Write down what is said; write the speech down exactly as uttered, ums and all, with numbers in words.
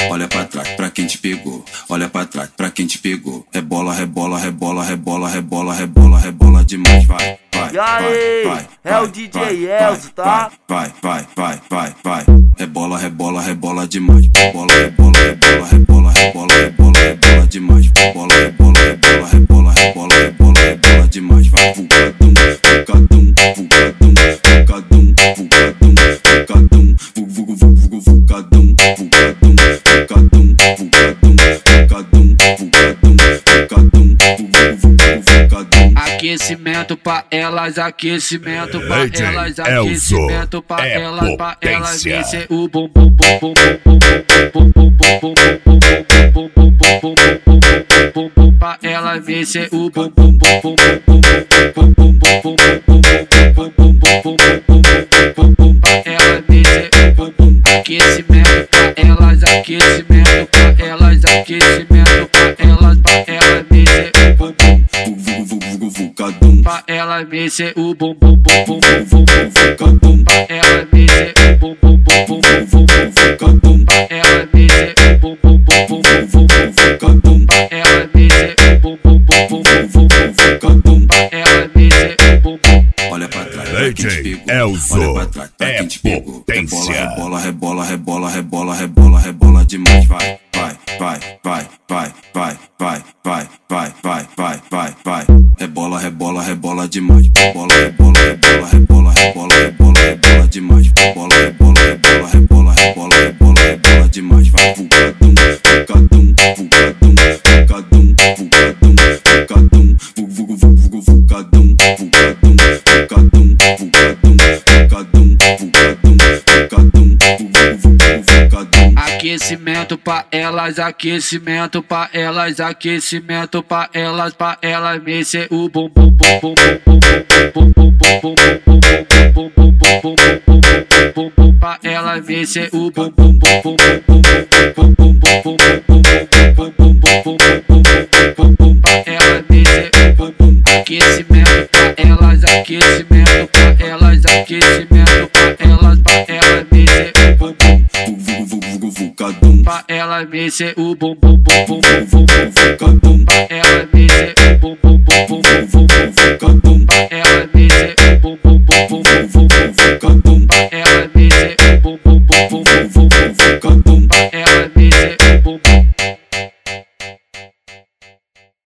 olha pra trás pra quem te pegou, olha pra trás pra quem te pegou. Rebola, rebola, rebola, rebola, rebola, rebola, rebola demais, vai, vai, E aí, vai, vai, é o D J Elzo, tá? Vai, vai, vai, vai, vai, rebola, rebola, rebola demais, rebola, rebola, rebola, rebola, rebola, rebola, rebola demais, rebola, rebola, rebola, rebola, rebola, rebola, rebola demais, vai, vulcadum, vulcadum, vulcadum, vulcadum, vulcadum, vulcadum, vulcadum, vulcadum, vulcadum, vulcadum, vulcadum, vulcadum, vulcadum, vulcadum. Aquecimento pra elas, aquecimento pra elas, aquecimento pra elas, pra elas descer o bum bum bum bum bum bum bum bum bum bum bum bum pra elas descer o bum bum bum bum bum bum bum bum bum bum pra elas descer o bum bum. Aquecimento pra elas, aquecimento pra elas, aquecimento pra elas, pra elas descer o bum bum. Vulcadum, Pra ela mexer o bum bum bum bum bum bum vulcadum. Pra ela mexer o bum bum bum bum bum bum vulcadum. Pra ela mexer o bum bum bum bum bum bum vulcadum. Pra ela mexer o bum bum bum bum bum bum vulcadum. Pra ela mexer o bum bum. Olha pra trás pra quem te pegou, olha pra trás pra quem te pegou. Rebola, rebola, rebola, rebola, rebola, rebola demais, vai, vai, vai, vai, vai, vai, vai, vai, vai, vai, vai, vai, vai. Rebola, rebola, rebola demais. Rebola, rebola, rebola, rebola, rebola, rebola, rebola demais. Rebola, rebola, rebola, rebola, rebola, rebola, rebola demais. Vai, vulcadum, vulcadum, vulcadum, vulcadum, vulcadum, vulcadum, vulcadum, vulcadum, vulcadum, vulcadum, vulcadum, vulcadum, vulcadum, vulcadum. Aquecimento pra elas, aquecimento pra elas, aquecimento pra elas, pra elas mexer o bum bum bum bum bum bum bum bum bum bum bum bum bum pra elas mexer o bum bum bum bum bum bum bum bum bum pra elas mexer o bum bum. Aquecimento pra elas, aquecimento pra elas, aquecimento pra elas, pra elas mexer o bum bum. Vulcadum, Pra ela mexer o bum bum bum bum bum bum vulcadum. Pra ela mexer